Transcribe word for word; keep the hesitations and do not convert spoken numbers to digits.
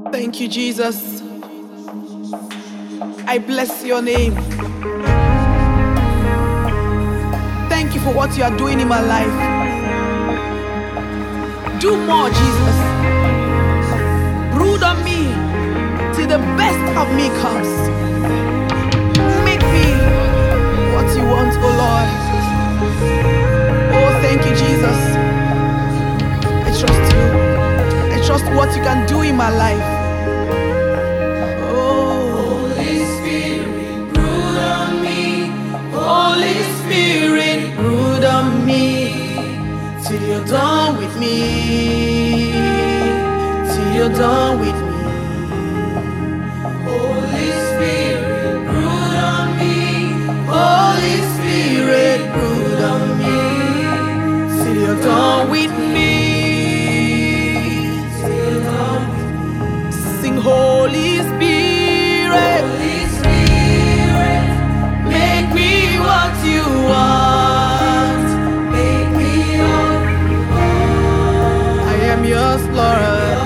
Thank you, Jesus. I bless your name. Thank you for what you are doing in my life. Do more, Jesus. Brood on me till the best of me comes. Make me what you want, oh Lord. Oh, thank you, Jesus. I trust you. I trust what you can do in my life. Oh, Holy Spirit, brood on me. Holy Spirit, brood on me till you're done with me. Till you're done with me. Holy Spirit, brood on me. Holy Spirit, brood on me till you're done with me. Sing, Holy Spirit, Holy Spirit, make me what you want. Make me what you want. I am yours, Lord.